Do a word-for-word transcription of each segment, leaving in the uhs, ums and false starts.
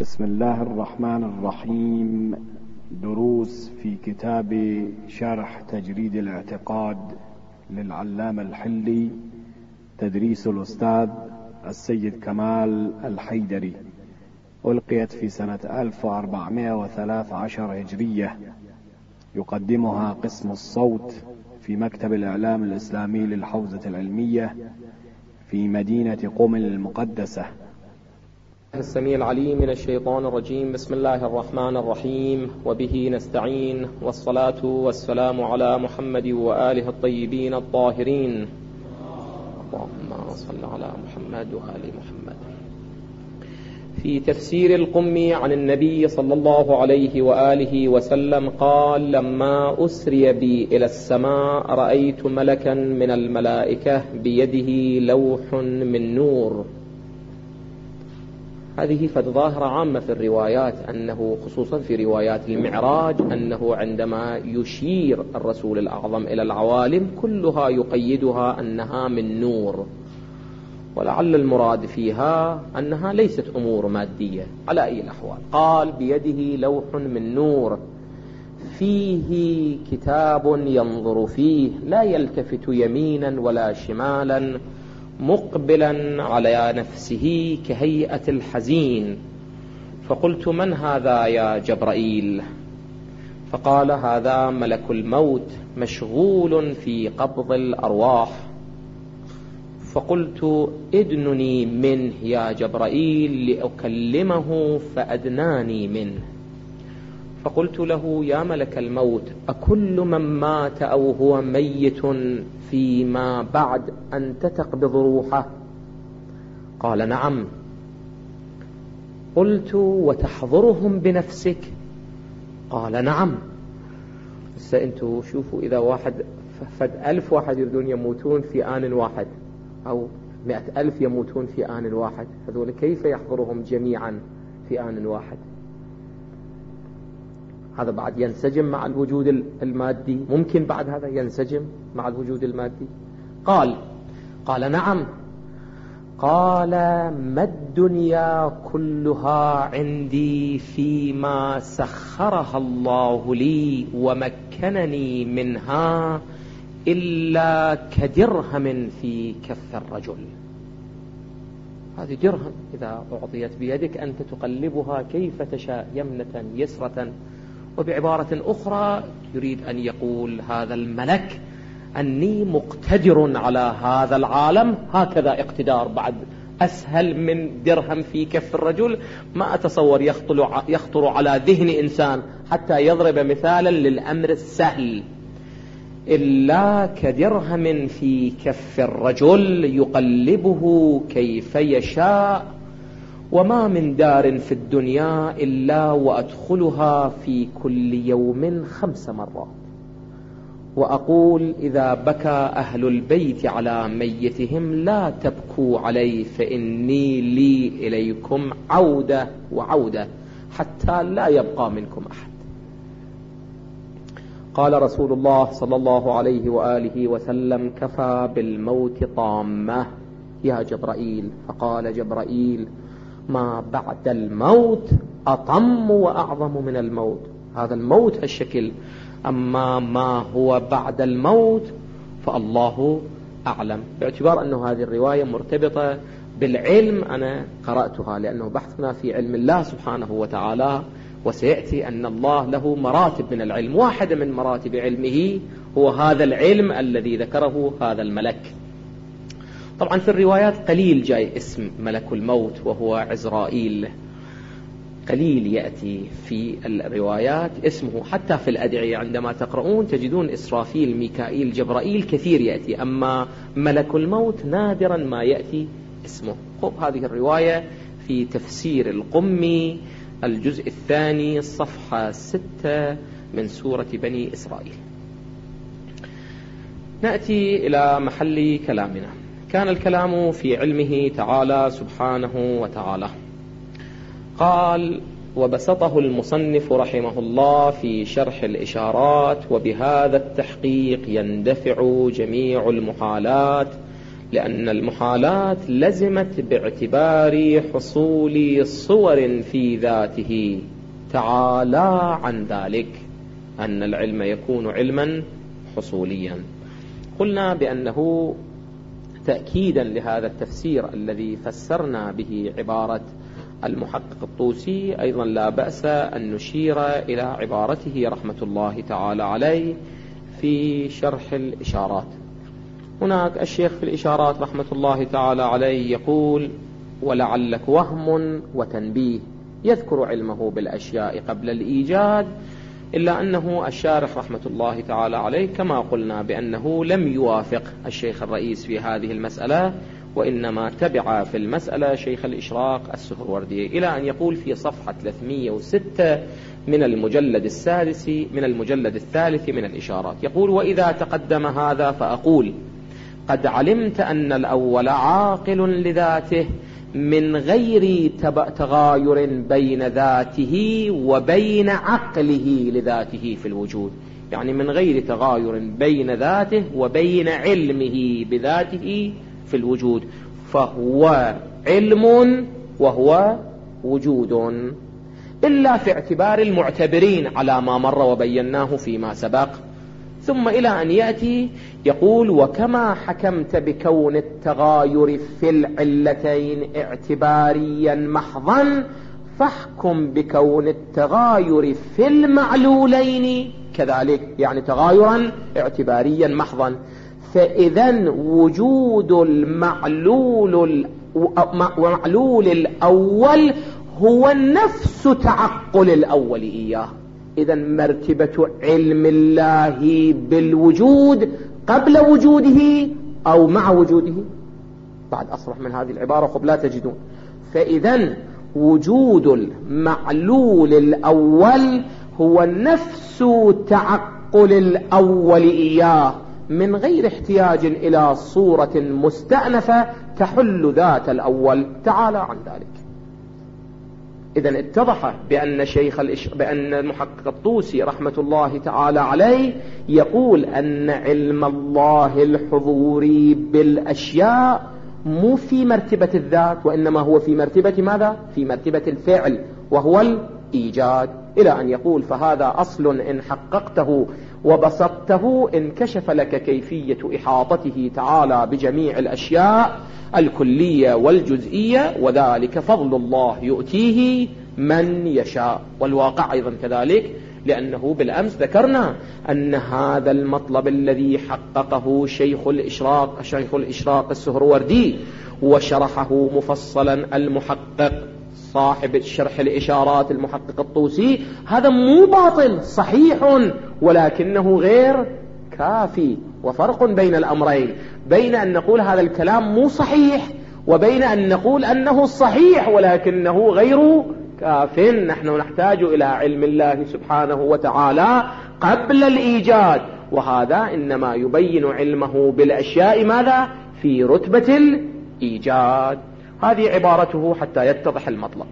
بسم الله الرحمن الرحيم. دروس في كتاب شرح تجريد الاعتقاد للعلامة الحلي، تدريس الأستاذ السيد كمال الحيدري، ألقيت في سنة ألف وأربعمائة وثلاث عشر هجرية. يقدمها قسم الصوت في مكتب الإعلام الإسلامي للحوزة العلمية في مدينة قم المقدسة. السميع العليم من الشيطان الرجيم. بسم الله الرحمن الرحيم، وبه نستعين، والصلاة والسلام على محمد وآله الطيبين الطاهرين. اللهم صل على محمد وآل محمد. في تفسير القم عن النبي صلى الله عليه وآله وسلم قال: لما أسري بي إلى السماء رأيت ملكا من الملائكة بيده لوح من نور. هذه فد ظاهرة عامة في الروايات، أنه خصوصا في روايات المعراج أنه عندما يشير الرسول الأعظم إلى العوالم كلها يقيدها أنها من نور، ولعل المراد فيها أنها ليست أمور مادية على أي الأحوال. قال: بيده لوح من نور فيه كتاب ينظر فيه لا يلتفت يمينا ولا شمالا مقبلا على نفسه كهيئة الحزين. فقلت: من هذا يا جبرائيل؟ فقال: هذا ملك الموت مشغول في قبض الأرواح. فقلت: ادنني منه يا جبرائيل لأكلمه، فأدناني منه. فقلت له: يا ملك الموت، أكل من مات أو هو ميت فيما بعد أنت تقبض روحه؟ قال: نعم. قلت: وتحضرهم بنفسك؟ قال: نعم. سأنتوا شوفوا، إذا واحد فد ألف واحد يردون يموتون في آن واحد، أو مئة ألف يموتون في آن واحد، هذول كيف يحضرهم جميعا في آن واحد؟ هذا بعد ينسجم مع الوجود المادي؟ ممكن بعد هذا ينسجم مع الوجود المادي؟ قال قال نعم. قال: ما الدنيا كلها عندي فيما سخرها الله لي ومكنني منها إلا كدرهم في كف الرجل. هذه درهم إذا أعطيت بيدك أنت تقلبها كيف تشاء، يمنة يسرة. وبعبارة أخرى يريد أن يقول هذا الملك أني مقتدر على هذا العالم، هكذا اقتدار بعد أسهل من درهم في كف الرجل. ما أتصور يخطر على ذهن إنسان حتى يضرب مثالا للأمر السهل. إلا كدرهم في كف الرجل يقلبه كيف يشاء، وما من دار في الدنيا إلا وأدخلها في كل يوم خمس مرات، وأقول: إذا بكى أهل البيت على ميتهم لا تبكوا علي، فإني لي إليكم عودة وعودة حتى لا يبقى منكم أحد. قال رسول الله صلى الله عليه وآله وسلم: كفى بالموت طامة يا جبرائيل. فقال جبرائيل: ما بعد الموت أطم وأعظم من الموت. هذا الموت هالشكل، أما ما هو بعد الموت فالله أعلم. باعتبار أن هذه الرواية مرتبطة بالعلم أنا قرأتها، لأنه بحثنا في علم الله سبحانه وتعالى، وسيأتي أن الله له مراتب من العلم. واحدة من مراتب علمه هو هذا العلم الذي ذكره هذا الملك. طبعا في الروايات قليل جاي اسم ملك الموت وهو عزرائيل، قليل يأتي في الروايات اسمه. حتى في الأدعية عندما تقرؤون تجدون إسرافيل، ميكائيل، جبرائيل كثير يأتي، أما ملك الموت نادرا ما يأتي اسمه. خب هذه الرواية في تفسير القمي الجزء الثاني صفحة ستة من سورة بني إسرائيل. نأتي إلى محل كلامنا. كان الكلام في علمه تعالى سبحانه وتعالى. قال: وبسطه المصنف رحمه الله في شرح الإشارات: وبهذا التحقيق يندفع جميع المحالات لأن المحالات لزمت باعتبار حصول صور في ذاته تعالى عن ذلك، أن العلم يكون علما حصوليا. قلنا بأنه تأكيدا لهذا التفسير الذي فسرنا به عبارة المحقق الطوسي، أيضا لا بأس أن نشير إلى عبارته رحمة الله تعالى عليه في شرح الإشارات. هناك الشيخ في الإشارات رحمة الله تعالى عليه يقول: ولعلك وهم وتنبيه، يذكر علمه بالأشياء قبل الإيجاد، إلا أنه الشارح رحمة الله تعالى عليه كما قلنا بأنه لم يوافق الشيخ الرئيس في هذه المسألة، وإنما تبع في المسألة شيخ الإشراق السهروردي، إلى أن يقول في صفحة ثلاثمئة وستة من المجلد السادس من المجلد الثالث من الإشارات، يقول: وإذا تقدم هذا فأقول: قد علمت أن الأول عاقل لذاته من غير تغاير بين ذاته وبين عقله لذاته في الوجود، يعني من غير تغاير بين ذاته وبين علمه بذاته في الوجود، فهو علم وهو وجود، إلا في اعتبار المعتبرين على ما مر وبيناه فيما سبق. ثم إلى أن يأتي يقول: وكما حكمت بكون التغاير في العلتين اعتباريا محضا، فاحكم بكون التغاير في المعلولين كذلك، يعني تغايرا اعتباريا محضا. فإذا وجود المعلول معلول الأول هو نفس تعقل الأول إياه. إذا مرتبة علم الله بالوجود قبل وجوده أو مع وجوده. بعد أصرح من هذه العبارة خب لا تجدون. فإذا وجود المعلول الأول هو نفس تعقل الأول إياه، من غير احتياج إلى صورة مستأنفة تحل ذات الأول تعالى عن ذلك. إذن اتضح بأن شيخ الإش... بأن المحقق الطوسي رحمة الله تعالى عليه يقول أن علم الله الحضوري بالأشياء مو في مرتبة الذات، وإنما هو في مرتبة ماذا؟ في مرتبة الفعل، وهو الإيجاد، إلى أن يقول: فهذا أصل إن حققته وبسطته انكشف لك كيفية إحاطته تعالى بجميع الأشياء الكلية والجزئية، وذلك فضل الله يؤتيه من يشاء. والواقع أيضا كذلك، لأنه بالأمس ذكرنا أن هذا المطلب الذي حققه شيخ الإشراق شيخ الإشراق السهروردي وشرحه مفصلا المحقق صاحب شرح الإشارات المحقق الطوسي، هذا مو باطل، صحيح، ولكنه غير كافي. وفرق بين الأمرين، بين أن نقول هذا الكلام مو صحيح وبين أن نقول أنه صحيح ولكنه غير كاف. نحن نحتاج إلى علم الله سبحانه وتعالى قبل الإيجاد، وهذا إنما يبين علمه بالأشياء ماذا؟ في رتبة الإيجاد. هذه عبارته حتى يتضح المطلب.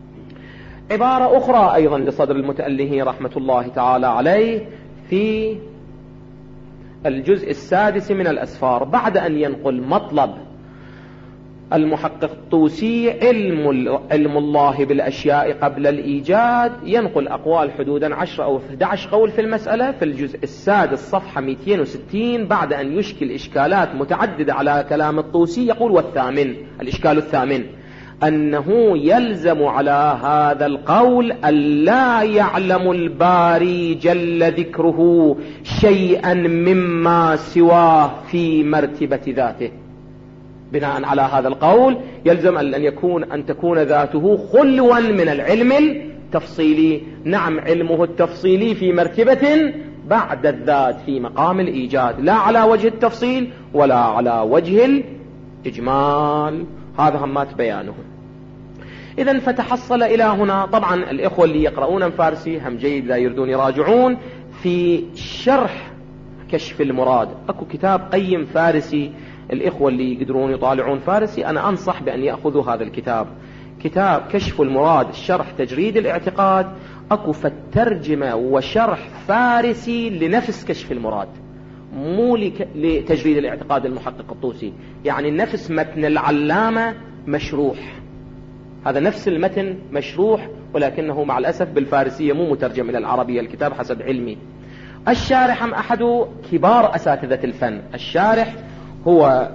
عبارة أخرى أيضا لصدر المتأله رحمة الله تعالى عليه في الجزء السادس من الأسفار، بعد أن ينقل مطلب المحقق الطوسي علم, علم الله بالأشياء قبل الإيجاد، ينقل أقوال حدودا عشر أو أحد عشر قول في المسألة في الجزء السادس صفحة مئتين وستين، بعد أن يشكل إشكالات متعددة على كلام الطوسي. يقول: والثامن، الإشكال الثامن، أنه يلزم على هذا القول ألا يعلم الباري جل ذكره شيئا مما سواه في مرتبة ذاته. بناء على هذا القول يلزم أن يكون أن تكون ذاته خلوا من العلم التفصيلي. نعم، علمه التفصيلي في مرتبة بعد الذات في مقام الإيجاد، لا على وجه التفصيل ولا على وجه الإجمال. هذا همات بيانه. إذن فتحصل إلى هنا. طبعا الإخوة اللي يقرؤون فارسي هم جيد لا يردون يراجعون في شرح كشف المراد. أكو كتاب قيم فارسي، الإخوة اللي يقدرون يطالعون فارسي أنا أنصح بأن يأخذوا هذا الكتاب، كتاب كشف المراد شرح تجريد الاعتقاد. أكو فالترجمة وشرح فارسي لنفس كشف المراد، مو لتجريد الاعتقاد المحقق الطوسي، يعني نفس متن العلامة مشروح، هذا نفس المتن مشروح، ولكنه مع الأسف بالفارسية مو مترجم إلى العربية الكتاب حسب علمي. الشارح أحد كبار أساتذة الفن، الشارح هو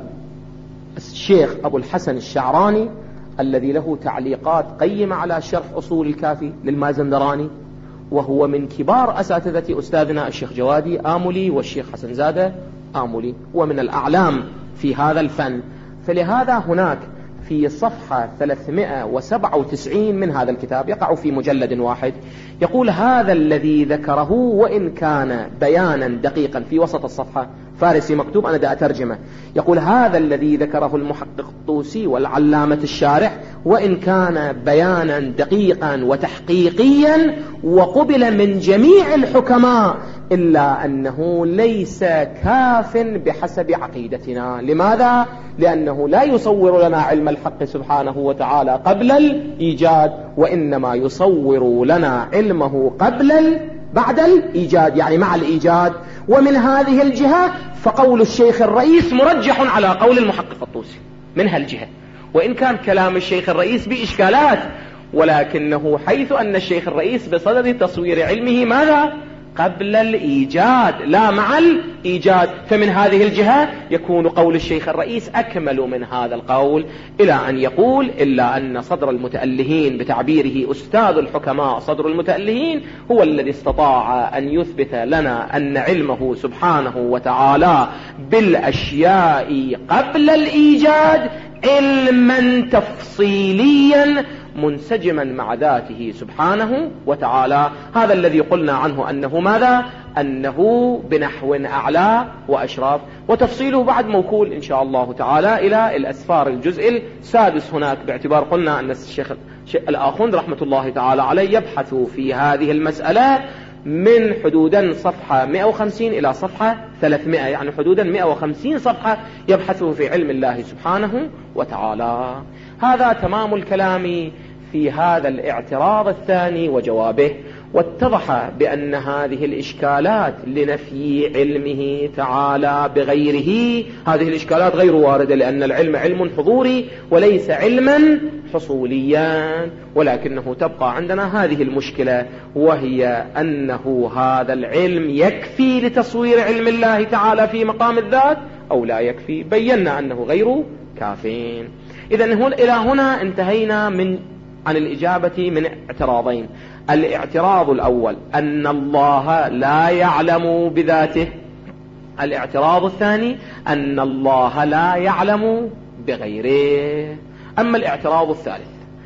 الشيخ أبو الحسن الشعراني الذي له تعليقات قيمة على شرح أصول الكافي للمازندراني، وهو من كبار أساتذة أستاذنا الشيخ جوادي آملي والشيخ حسن زادة آملي، ومن الأعلام في هذا الفن. فلهذا هناك في صفحة ثلاثمائة وسبعة وتسعين من هذا الكتاب، يقع في مجلد واحد، يقول: هذا الذي ذكره وإن كان بيانا دقيقا، في وسط الصفحة فارسي مكتوب، أنا دا أترجمه، يقول: هذا الذي ذكره المحقق الطوسي والعلامة الشارح وإن كان بيانا دقيقا وتحقيقيا وقبل من جميع الحكماء، إلا أنه ليس كاف بحسب عقيدتنا. لماذا؟ لأنه لا يصور لنا علم الحق سبحانه وتعالى قبل الإيجاد، وإنما يصور لنا علمه قبل بعد الإيجاد، يعني مع الإيجاد. ومن هذه الجهة فقول الشيخ الرئيس مرجح على قول المحقق الطوسي من هالجهة، وإن كان كلام الشيخ الرئيس بإشكالات، ولكنه حيث أن الشيخ الرئيس بصدد تصوير علمه ماذا؟ قبل الإيجاد لا مع الإيجاد، فمن هذه الجهة يكون قول الشيخ الرئيس أكمل من هذا القول، إلى أن يقول: إلا أن صدر المتألهين، بتعبيره أستاذ الحكماء صدر المتألهين، هو الذي استطاع أن يثبت لنا أن علمه سبحانه وتعالى بالأشياء قبل الإيجاد علما تفصيليا منسجما مع ذاته سبحانه وتعالى. هذا الذي قلنا عنه أنه ماذا؟ أنه بنحو أعلى وأشراف، وتفصيله بعد موكول إن شاء الله تعالى إلى الأسفار الجزء السادس هناك، باعتبار قلنا أن الشيخ الآخوند رحمة الله تعالى عليه يبحث في هذه المسألة من حدودا صفحة مئة وخمسين إلى صفحة ثلاثمائة، يعني حدودا مئة وخمسين صفحة يبحث في علم الله سبحانه وتعالى. هذا تمام الكلام في هذا الاعتراض الثاني وجوابه. واتضح بأن هذه الإشكالات لنفي علمه تعالى بغيره، هذه الإشكالات غير واردة، لأن العلم علم حضوري وليس علما حصوليا، ولكنه تبقى عندنا هذه المشكلة، وهي أنه هذا العلم يكفي لتصوير علم الله تعالى في مقام الذات أو لا يكفي. بينا أنه غير كافين. إذن إلى هنا انتهينا من عن الإجابة من اعتراضين. الاعتراض الأول أن الله لا يعلم بذاته، الاعتراض الثاني أن الله لا يعلم بغيره. أما الاعتراض الثالث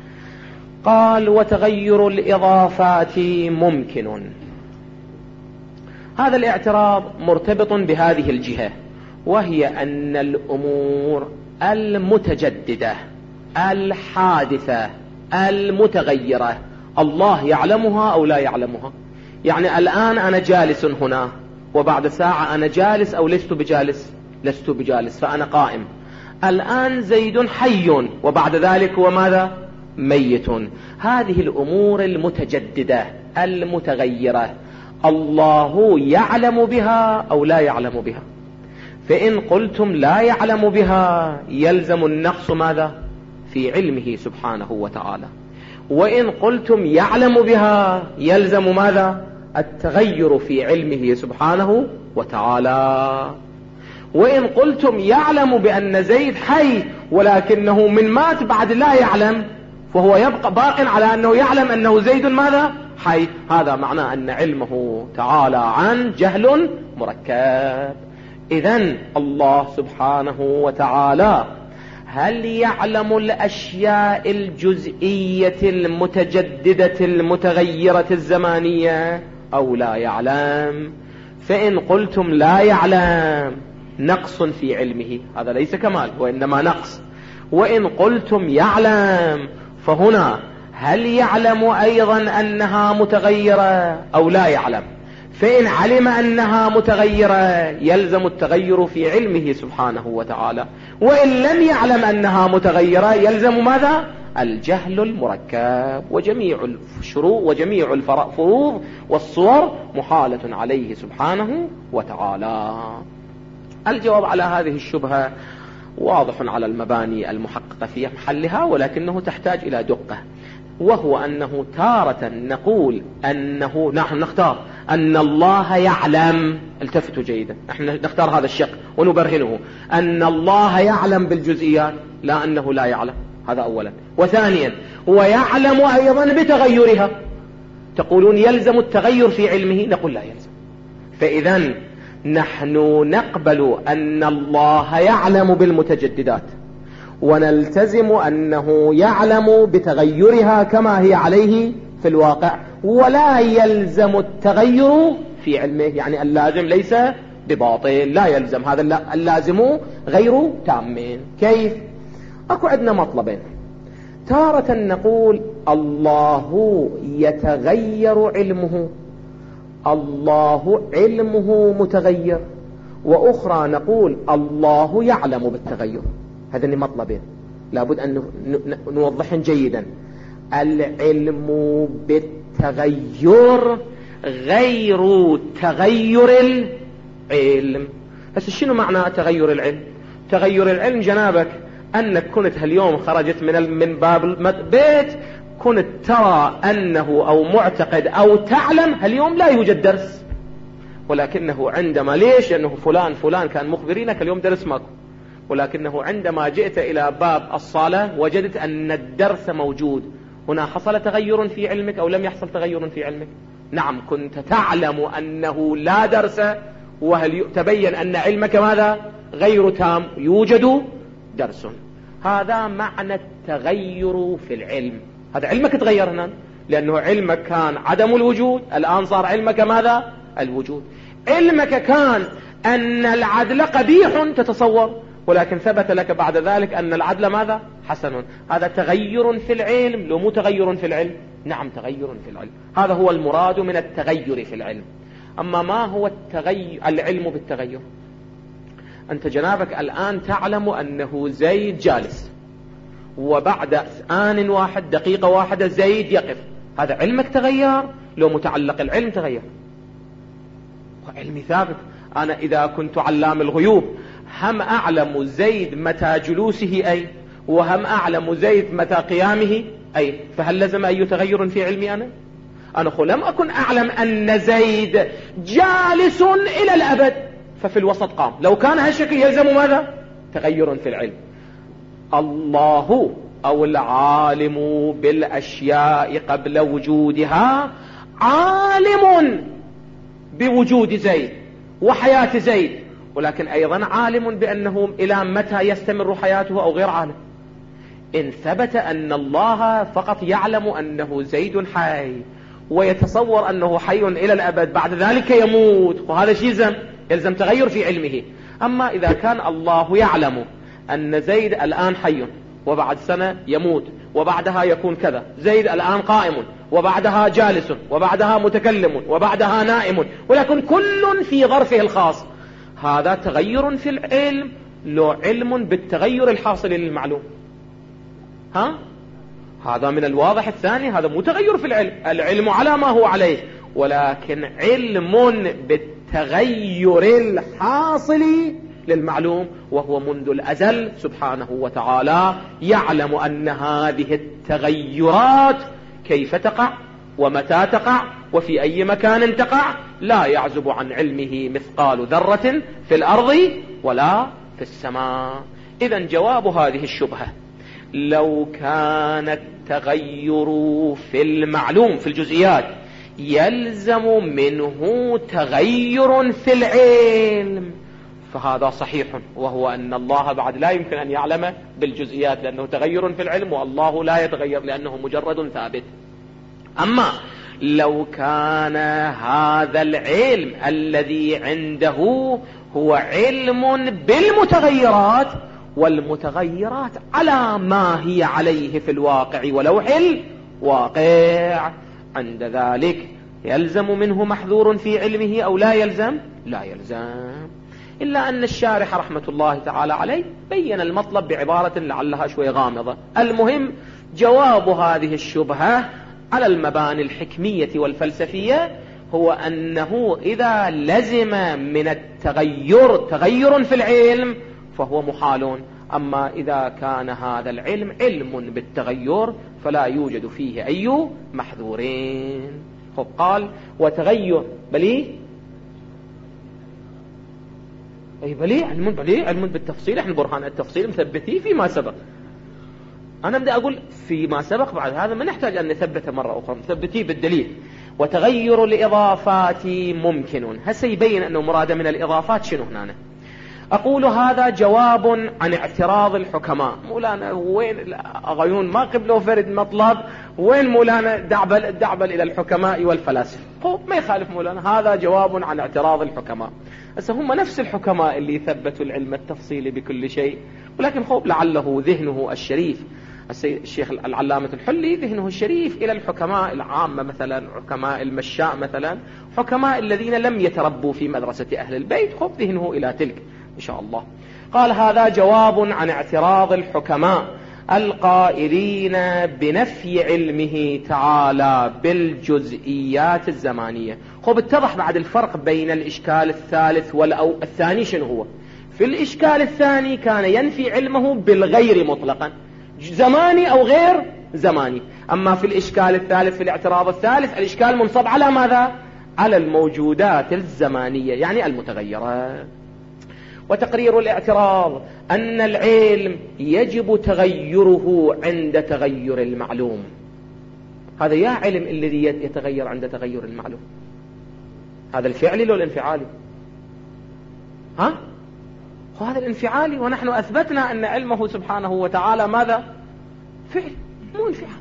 قال: وتغير الإضافات ممكن. هذا الاعتراض مرتبط بهذه الجهة، وهي أن الأمور المتجددة الحادثة المتغيرة الله يعلمها أو لا يعلمها. يعني الآن أنا جالس هنا، وبعد ساعة أنا جالس أو لست بجالس، لست بجالس فأنا قائم. الآن زيد حي، وبعد ذلك هو ماذا؟ ميت. هذه الأمور المتجددة المتغيرة الله يعلم بها أو لا يعلم بها. فإن قلتم لا يعلم بها يلزم النقص ماذا؟ في علمه سبحانه وتعالى. وإن قلتم يعلم بها يلزم ماذا؟ التغير في علمه سبحانه وتعالى. وإن قلتم يعلم بأن زيد حي ولكنه من مات بعد لا يعلم، فهو يبقى باق على أنه يعلم أنه زيد ماذا؟ حي. هذا معناه أن علمه تعالى عن جهل مركب. إذن الله سبحانه وتعالى هل يعلم الأشياء الجزئية المتجددة المتغيرة الزمانية أو لا يعلم؟ فإن قلتم لا يعلم نقص في علمه، هذا ليس كمال وإنما نقص. وإن قلتم يعلم فهنا هل يعلم أيضا أنها متغيرة أو لا يعلم؟ فإن علم أنها متغيرة يلزم التغير في علمه سبحانه وتعالى، وإن لم يعلم أنها متغيرة يلزم ماذا؟ الجهل المركب. وجميع الشروط وجميع الفروض والصور محالة عليه سبحانه وتعالى. الجواب على هذه الشبهة واضح على المباني المحققة في محلها، ولكنه تحتاج إلى دقة، وهو أنه تارة نقول أنه نحن نختار أن الله يعلم، التفتوا جيدا، نحن نختار هذا الشق ونبرهنه، أن الله يعلم بالجزئيات لا أنه لا يعلم، هذا أولا. وثانيا هو يعلم أيضا بتغيرها، تقولون يلزم التغير في علمه، نقول لا يلزم. فإذا نحن نقبل أن الله يعلم بالمتجددات، ونلتزم أنه يعلم بتغيرها كما هي عليه في الواقع، ولا يلزم التغير في علمه، يعني اللازم ليس بباطل، لا يلزم، هذا اللازم غير تامين. كيف؟ أكو عندنا مطلبين، تارة نقول الله يتغير علمه، الله علمه متغير، وأخرى نقول الله يعلم بالتغير. هذين مطلبين لابد أن نوضحهم جيدا. العلم بالتغير غير تغير العلم. بس شنو معنى تغير العلم؟ تغير العلم جنابك أنك كنت هاليوم خرجت من من باب البيت كنت ترى أنه أو معتقد أو تعلم هاليوم لا يوجد درس، ولكنه عندما ليش؟ لأنه فلان فلان كان مخبرينك اليوم درس ماكو، ولكنه عندما جئت إلى باب الصالة وجدت أن الدرس موجود. هنا حصل تغير في علمك أو لم يحصل تغير في علمك؟ نعم، كنت تعلم أنه لا درس، وهل تبين أن علمك ماذا؟ غير تام، يوجد درس. هذا معنى التغير في العلم. هذا علمك تغير هنا، لأنه علمك كان عدم الوجود، الآن صار علمك ماذا؟ الوجود. علمك كان أن العدل قبيح تتصور، ولكن ثبت لك بعد ذلك أن العدل ماذا؟ حسن. هذا تغير في العلم، لو مو تغير في العلم؟ نعم تغير في العلم. هذا هو المراد من التغير في العلم. أما ما هو التغير العلم بالتغير؟ أنت جنابك الآن تعلم أنه زيد جالس، وبعد آن واحد دقيقة واحدة زيد يقف، هذا علمك تغير لو متعلق العلم تغير؟ علمي ثابت. أنا إذا كنت علام الغيوب هم أعلم زيد متى جلوسه أي، وهم أعلم زيد متى قيامه أي، فهل لزم أي تغير في علمي أنا؟ أنا لم أكن أعلم أن زيد جالس إلى الأبد ففي الوسط قام، لو كان هالشكل يلزم ماذا؟ تغير في العلم. الله أو العالم بالأشياء قبل وجودها عالم بوجود زيد وحياة زيد، ولكن أيضا عالم بأنه إلى متى يستمر حياته أو غير عالم. إن ثبت أن الله فقط يعلم أنه زيد حي ويتصور أنه حي إلى الأبد بعد ذلك يموت، وهذا شيء يلزم يلزم تغير في علمه. أما إذا كان الله يعلم أن زيد الآن حي وبعد سنة يموت وبعدها يكون كذا، زيد الآن قائم وبعدها جالس وبعدها متكلم وبعدها نائم، ولكن كل في ظرفه الخاص، هذا تغير في العلم لو علم بالتغير الحاصل للمعلوم؟ ها؟ هذا من الواضح الثاني، هذا مو تغير في العلم، العلم على ما هو عليه، ولكن علم بالتغير الحاصل للمعلوم، وهو منذ الأزل سبحانه وتعالى يعلم أن هذه التغيرات كيف تقع ومتى تقع وفي أي مكان تقع، لا يعزب عن علمه مثقال ذرة في الأرض ولا في السماء. إذن جواب هذه الشبهة، لو كان التغير في المعلوم في الجزئيات يلزم منه تغير في العلم، فهذا صحيح، وهو أن الله بعد لا يمكن أن يعلم بالجزئيات لأنه تغير في العلم، والله لا يتغير لأنه مجرد ثابت. أما لو كان هذا العلم الذي عنده هو علم بالمتغيرات، والمتغيرات على ما هي عليه في الواقع ولوح الواقع، عند ذلك يلزم منه محذور في علمه أو لا يلزم؟ لا يلزم. إلا أن الشارح رحمة الله تعالى عليه بين المطلب بعبارة لعلها شوي غامضة. المهم جواب هذه الشبهة على المباني الحكمية والفلسفية هو أنه إذا لزم من التغير تغير في العلم فهو محال، أما إذا كان هذا العلم علم بالتغير فلا يوجد فيه أي محذورين. خب قال وتغير بلي أي بلي علم بلي علم بالتفصيل، احنا برهان التفصيل مثبتيه فيما سبق. أنا بدي أقول فيما سبق، بعد هذا ما نحتاج أن نثبته مرة أخرى، مثبتيه بالدليل. وتغير الإضافات ممكن، هسه يبين أنه مراد من الإضافات شنو هنا. أقول هذا جواب عن اعتراض الحكماء. مولانا وين أغيون ما قبلوا فرد مطلب، وين مولانا دعبل, دعبل إلى الحكماء والفلاسفة؟ هو ما يخالف مولانا، هذا جواب عن اعتراض الحكماء. هسه هم نفس الحكماء اللي ثبتوا العلم التفصيلي بكل شيء، ولكن خوب لعله ذهنه الشريف الشيخ العلامة الحلي ذهنه الشريف إلى الحكماء العامة، مثلا حكماء المشاء، مثلا حكماء الذين لم يتربوا في مدرسة أهل البيت، خب ذهنه إلى تلك إن شاء الله. قال هذا جواب عن اعتراض الحكماء القائلين بنفي علمه تعالى بالجزئيات الزمانية. خب اتضح بعد الفرق بين الإشكال الثالث والأو الثاني شنو هو. في الإشكال الثاني كان ينفي علمه بالغير مطلقا، زماني أو غير زماني. أما في الإشكال الثالث في الاعتراض الثالث الإشكال منصب على ماذا؟ على الموجودات الزمانية يعني المتغيرة. وتقرير الاعتراض أن العلم يجب تغيره عند تغير المعلوم. هذا يا علم الذي يتغير عند تغير المعلوم، هذا الفعلي لو الانفعالي؟ ها؟ وهذا الانفعالي، ونحن أثبتنا أن علمه سبحانه وتعالى ماذا؟ فعل مو انفعال.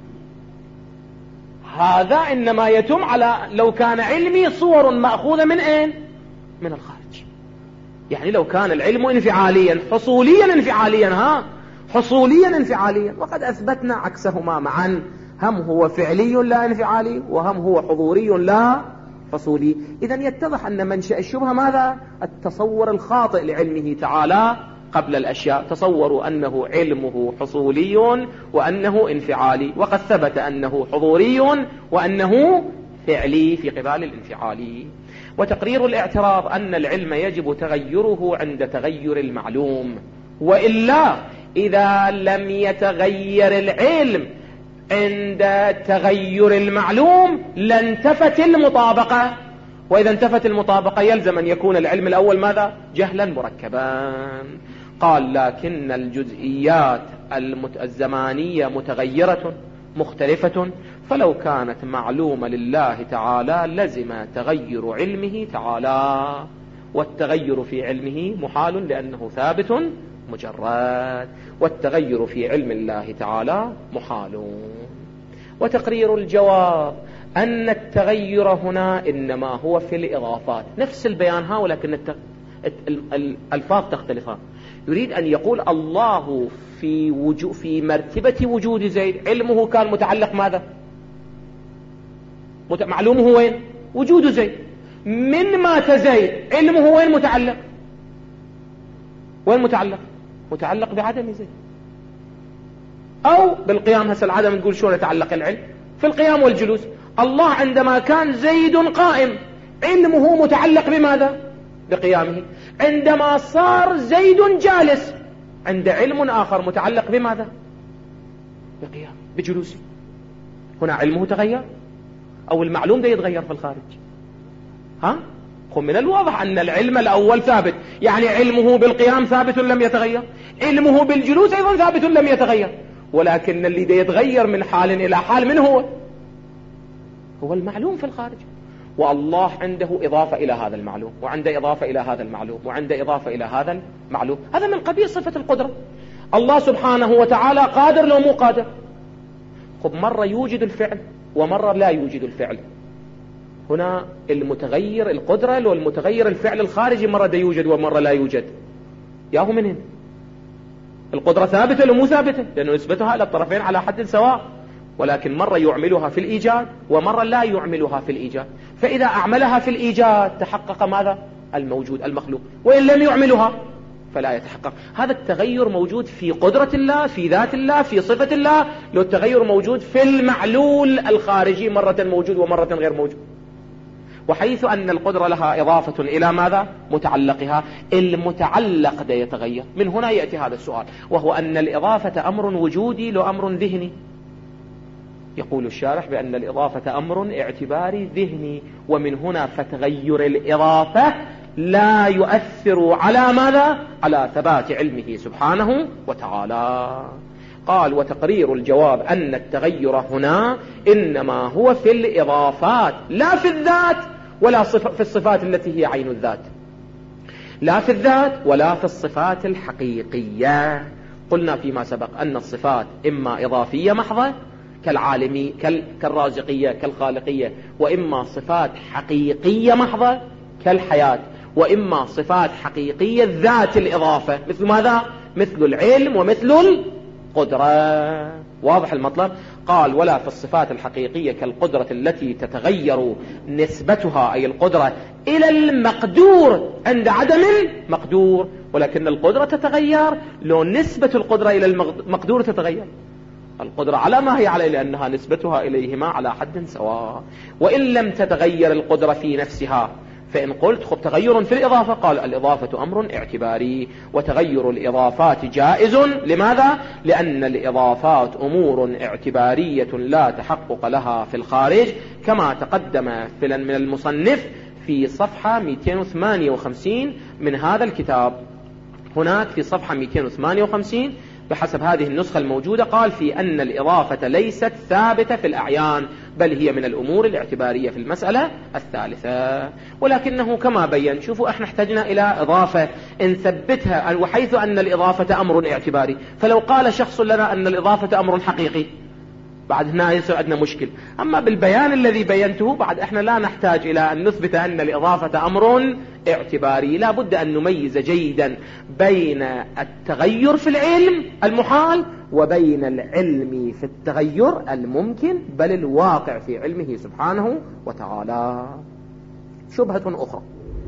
هذا إنما يتم على لو كان علمي صور مأخوذة من أين؟ من الخارج. يعني لو كان العلم انفعاليا حصوليا انفعاليا ها حصوليا انفعاليا، وقد أثبتنا عكسهما معا، هم هو فعلي لا انفعالي، وهم هو حضوري لا حصولي. إذن يتضح أن منشأ الشبهة ماذا؟ التصور الخاطئ لعلمه تعالى قبل الأشياء. تصوروا أنه علمه حصولي وأنه انفعالي، وقد ثبت أنه حضوري وأنه فعلي في قبال الانفعالي. وتقرير الاعتراض أن العلم يجب تغيره عند تغير المعلوم، وإلا إذا لم يتغير العلم عند تغير المعلوم لانتفت المطابقة، وإذا انتفت المطابقة يلزم أن يكون العلم الأول ماذا؟ جهلا مركبا. قال لكن الجزئيات الزمانية متغيرة مختلفة، فلو كانت معلومة لله تعالى لزم تغير علمه تعالى، والتغير في علمه محال لأنه ثابت مجرد، والتغير في علم الله تعالى محال. وتقرير الجواب أن التغير هنا إنما هو في الإضافات، نفس البيان ها، ولكن الت... الألفاظ تختلفان. يريد أن يقول الله في, وجو... في مرتبة وجود زيد علمه كان متعلق ماذا؟ مت... معلومه وين؟ وجود زيد. من مات زيد علمه وين متعلق؟ وين متعلق؟ متعلق بعدم زيد أو بالقيام. هسه العدم نقول شو يتعلق العلم؟ في القيام والجلوس. الله عندما كان زيد قائم علمه متعلق بماذا؟ بقيامه. عندما صار زيد جالس عند علم آخر متعلق بماذا؟ بقيامه بجلوسه. هنا علمه تغير أو المعلوم ده يتغير في الخارج؟ ها؟ من الواضح أن العلم الأول ثابت، يعني علمه بالقيام ثابت لم يتغير، علمه بالجلوس أيضا ثابت لم يتغير، ولكن اللي ده يتغير من حال إلى حال من هو؟ هو المعلوم في الخارج. والله عنده إضافة إلى هذا المعلوم، وعنده إضافة إلى هذا المعلوم، وعنده إضافة إلى هذا المعلوم. هذا من قبيل صفة القدرة. الله سبحانه وتعالى قادر لو مو قادر. خب مرة يوجد الفعل ومرة لا يوجد الفعل. هنا المتغير القدرة لو المتغير الفعل الخارجي مرة دا يوجد ومرة لا يوجد. ياهو من هنا القدرة ثابتة لو مو ثابتة، لأنه نسبتها إلى الطرفين على حد سواء، ولكن مرة يعملها في الإيجاد ومرة لا يعملها في الإيجاد. فإذا أعملها في الإيجاد تحقق ماذا؟ الموجود المخلوق، وإن لم يعملها فلا يتحقق. هذا التغير موجود في قدرة الله، في ذات الله، في صفة الله. لو التغير موجود في المعلول الخارجي مرة موجود ومرة غير موجود. وحيث أن القدرة لها إضافة إلى ماذا؟ متعلقها، المتعلق ده يتغير. من هنا يأتي هذا السؤال، وهو أن الإضافة أمر وجودي لو أمر ذهني. يقول الشارح بأن الإضافة أمر اعتباري ذهني، ومن هنا فتغير الإضافة لا يؤثر على ماذا؟ على ثبات علمه سبحانه وتعالى. قال: وتقرير الجواب أن التغير هنا إنما هو في الإضافات لا في الذات، ولا في الصفات التي هي عين الذات، لا في الذات ولا في الصفات الحقيقية. قلنا فيما سبق أن الصفات إما إضافية محضة كالعالمي كالرازقية كالخالقية، وإما صفات حقيقية محضة كالحياة، وإما صفات حقيقية ذات الإضافة مثل ماذا؟ مثل العلم ومثل القدرة. واضح المطلب؟ قال: ولا في الصفات الحقيقية كالقدرة التي تتغير نسبتها أي القدرة إلى المقدور عند عدم المقدور، ولكن القدرة تتغير لو نسبة القدرة إلى المقدور تتغير. القدرة على ما هي عليه لأنها نسبتها إليهما على حد سواء. وإن لم تتغير القدرة في نفسها، فإن قلت خب تغير في الإضافة، قال: الإضافة أمر اعتباري، وتغير الإضافات جائز. لماذا؟ لأن الإضافات أمور اعتبارية لا تحقق لها في الخارج، كما تقدم من المصنف في صفحة مئتين وثمانية وخمسين من هذا الكتاب. هناك في صفحة مئتين وثمانية وخمسين بحسب هذه النسخة الموجودة قال: في أن الإضافة ليست ثابتة في الأعيان، بل هي من الأمور الاعتبارية في المسألة الثالثة. ولكنه كما بيّن، شوفوا احنا احتجنا إلى إضافة نثبتها، وحيث أن الإضافة أمر اعتباري، فلو قال شخص لنا أن الإضافة أمر حقيقي بعد هنا يصير عندنا مشكل. أما بالبيان الذي بينته بعد احنا لا نحتاج إلى أن نثبت أن الإضافة أمر اعتباري. لا بد أن نميز جيدا بين التغير في العلم المحال وبين العلم في التغير الممكن بل الواقع في علمه سبحانه وتعالى. شبهة أخرى: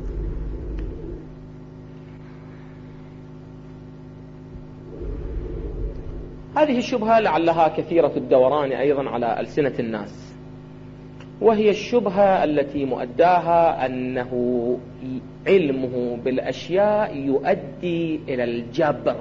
هذه الشبهة لعلها كثيرة الدوران أيضا على ألسنة الناس، وهي الشبهة التي مؤداها أنه علمه بالأشياء يؤدي إلى الجبر.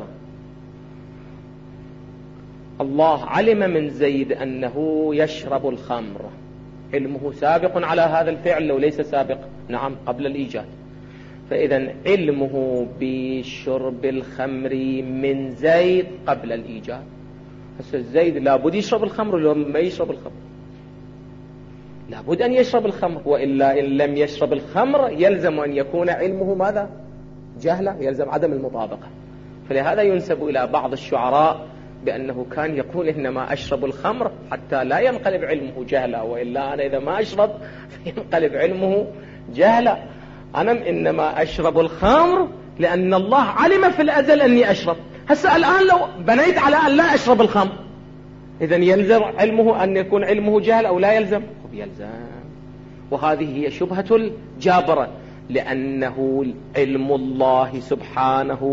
الله علم من زيد أنه يشرب الخمر، علمه سابق على هذا الفعل لو ليس سابق؟ نعم، قبل الإيجاد. فإذا علمه بشرب الخمر من زيد قبل الإيجاد. هسه زيد لابد يشرب الخمر لو ما يشرب الخمر؟ لابد أن يشرب الخمر، وإلا إن لم يشرب الخمر يلزم أن يكون علمه ماذا؟ جهلا، يلزم عدم المطابقة. فلهذا ينسب إلى بعض الشعراء بأنه كان يقول: إنما أشرب الخمر حتى لا ينقلب علمه جهلا، وإلا أنا إذا ما أشرب ينقلب علمه جهلا. أنا إنما أشرب الخمر لأن الله علم في الأزل أني أشرب. هسه الآن لو بنيت على أن لا أشرب الخمر، إذن يلزم علمه أن يكون علمه جهل أو لا يلزم؟ يلزم. وهذه هي شبهة الجابرة، لأنه علم الله سبحانه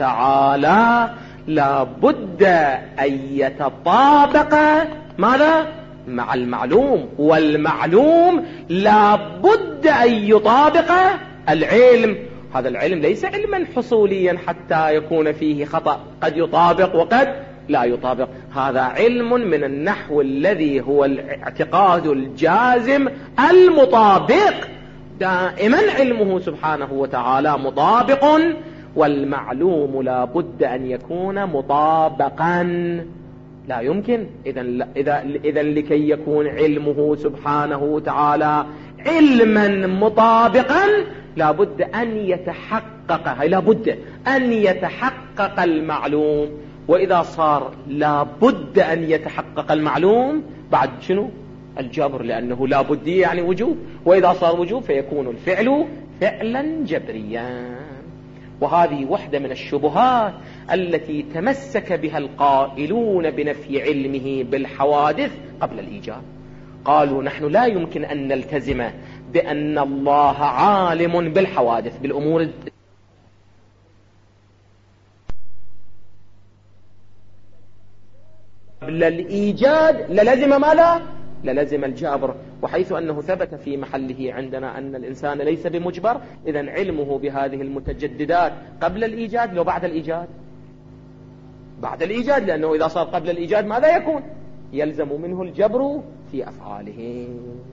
وتعالى لا بد أن يتطابق ماذا؟ مع المعلوم، والمعلوم لا بد أن يطابق العلم. هذا العلم ليس علما حصوليا حتى يكون فيه خطأ، قد يطابق وقد لا يطابق. هذا علم من النحو الذي هو الاعتقاد الجازم المطابق. دائما علمه سبحانه وتعالى مطابق، والمعلوم لا بد أن يكون مطابقا. لا يمكن إذن, إذا إذن لكي يكون علمه سبحانه وتعالى علما مطابقا لا بد أن يتحقق لا بد أن يتحقق المعلوم. وإذا صار لا بد أن يتحقق المعلوم بعد شنو؟ الجبر، لأنه لا بد يعني وجوب، وإذا صار وجوب فيكون الفعل فعلا جبريا. وهذه واحدة من الشبهات التي تمسك بها القائلون بنفي علمه بالحوادث قبل الإيجاد. قالوا: نحن لا يمكن أن نلتزم بأن الله عالم بالحوادث بالأمور قبل الإيجاد، للزم ماذا؟ للزم الجبر، وحيث أنه ثبت في محله عندنا أن الإنسان ليس بمجبر، إذن علمه بهذه المتجددات قبل الإيجاد لو بعد الإيجاد؟ بعد الإيجاد، لأنه إذا صار قبل الإيجاد ماذا يكون؟ يلزم منه الجبر في أفعاله.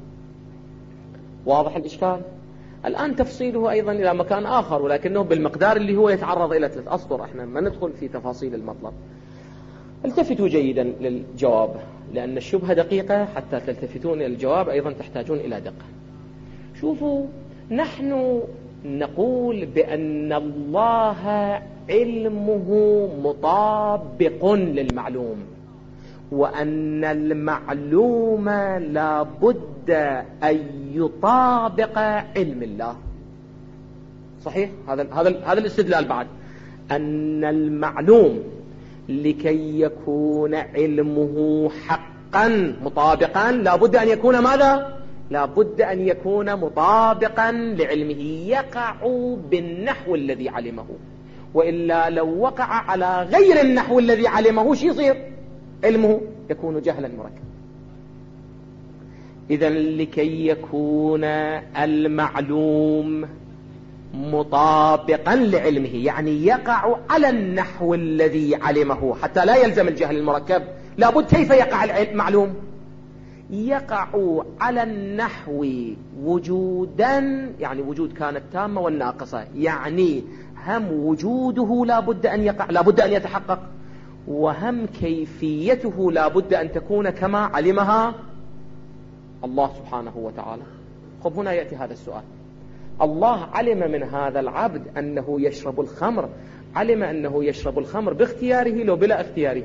واضح الإشكال؟ الآن تفصيله أيضا إلى مكان آخر، ولكنه بالمقدار اللي هو يتعرض إلى ثلاث أسطر. احنا ما ندخل في تفاصيل المطلب. التفتوا جيدا للجواب، لأن الشبهة دقيقة، حتى تلتفتون إلى الجواب أيضا تحتاجون إلى دقة. شوفوا، نحن نقول بأن الله علمه مطابق للمعلوم، وأن المعلوم لا بد أن يطابق علم الله. صحيح؟ هذا هذا هذا الاستدلال بعد أن المعلوم لكي يكون علمه حقا مطابقا لا بد أن يكون ماذا؟ لا بد أن يكون مطابقا لعلمه، يقع بالنحو الذي علمه، وإلا لو وقع على غير النحو الذي علمه شو يصير؟ علمه يكون جهلا مركبا. إذن لكي يكون المعلوم مطابقا لعلمه، يعني يقع على النحو الذي علمه حتى لا يلزم الجهل المركب، لابد كيف يقع المعلوم؟ يقع على النحو وجودا، يعني وجود كانت تامة والناقصة، يعني هم وجوده لابد أن يقع، لابد أن يتحقق، وهم كيفيته لابد أن تكون كما علمها الله سبحانه وتعالى. خب هنا يأتي هذا السؤال: الله علم من هذا العبد أنه يشرب الخمر، علم أنه يشرب الخمر باختياره لو بلا اختياره؟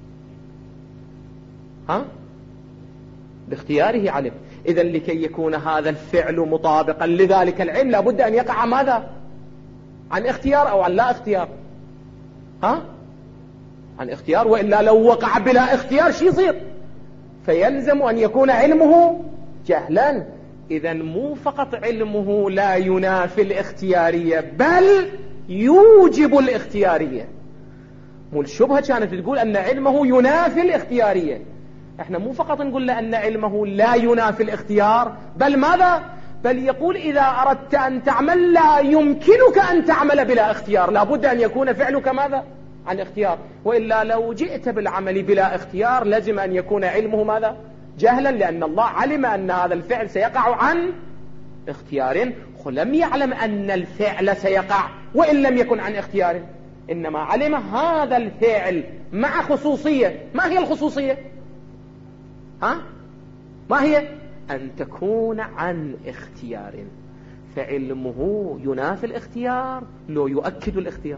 ها؟ باختياره علم. إذن لكي يكون هذا الفعل مطابقا لذلك العلم لابد أن يقع ماذا؟ عن اختيار أو عن لا اختيار؟ ها؟ عن اختيار، وإلا لو وقع بلا اختيار شي يصير؟ فيلزم أن يكون علمه جهلا. إذن مو فقط علمه لا ينافي الاختيارية، بل يوجب الاختيارية. مو الشبهة كانت تقول أن علمه ينافي الاختيارية، احنا مو فقط نقول أن علمه لا ينافي الاختيار، بل ماذا؟ بل يقول إذا أردت أن تعمل لا يمكنك أن تعمل بلا اختيار، لابد أن يكون فعلك ماذا؟ عن اختيار، وإلا لو جئت بالعمل بلا اختيار لازم أن يكون علمه ماذا؟ جهلا، لأن الله علم أن هذا الفعل سيقع عن اختيار، ولم يعلم أن الفعل سيقع وإن لم يكن عن اختيار، إنما علم هذا الفعل مع خصوصية. ما هي الخصوصية؟ ها؟ ما هي؟ أن تكون عن اختيار، فعلمه ينافي الاختيار لو يؤكد الاختيار.